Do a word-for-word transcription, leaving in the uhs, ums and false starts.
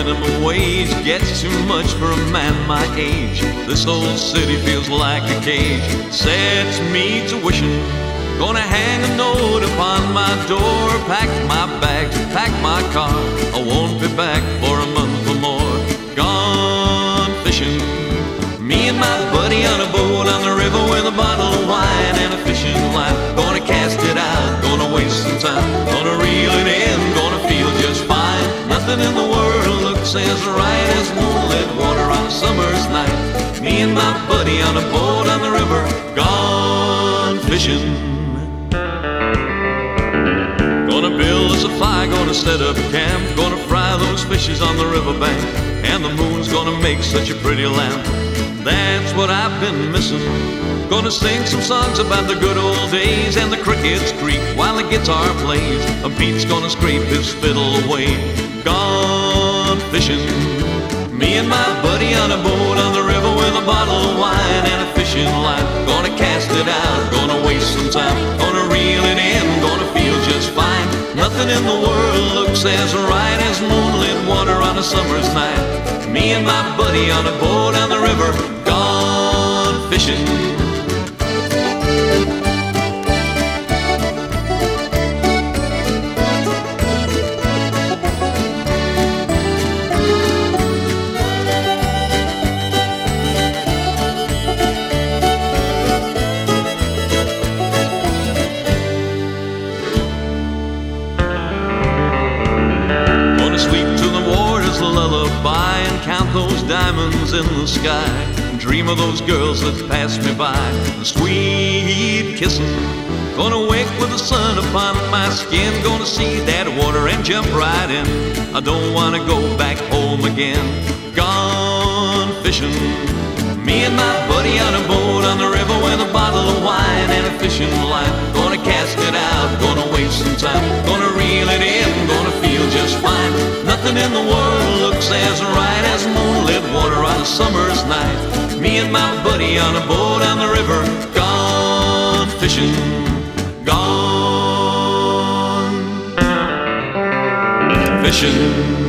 minimum wage gets too much for a man my age. This whole city feels like a cage. Sets me to wishing. Gonna hang a note upon my door. Pack my bags, pack my car. I won't be back for a month or more. Gone fishing. Me and my buddy on a boat on the river with a bottle of wine and a fishing line. Gonna cast it out, gonna waste some time. Gonna reel it in, gonna feel just fine. Nothing in the world looks as right as moonlit water on a summer's night. Me and my buddy on a boat on the river, gone fishing. Gonna build us a fire, gonna set up camp. Gonna fry those fishes on the riverbank. And the moon's gonna make such a pretty lamp. That's what I've been missing. Gonna sing some songs about the good old days. And the crickets creak while the guitar plays. And Pete's gonna scrape his fiddle away. Gone fishing. Me and my buddy on a boat on the river with a bottle of wine and a fishing line. Gonna cast it out, gonna waste some time. Gonna reel it in, gonna feel just fine. Nothing in the world looks as right as moonlit water on a summer's night. Me and my buddy on a boat on the river, gone fishing. Lullaby and count those diamonds in the sky. Dream of those girls that passed me by. The sweet kissing. Gonna wake with the sun upon my skin. Gonna see that water and jump right in. I don't wanna go back home again. Gone fishing. Me and my buddy on a boat on the river with a bottle of wine and a fishing line. Gonna cast it out, gonna waste some time. Gonna reel it in, gonna feel just fine. Nothing in the world looks as right as moonlit water on a summer's night. Me and my buddy on a boat on the river, gone fishing, gone fishing.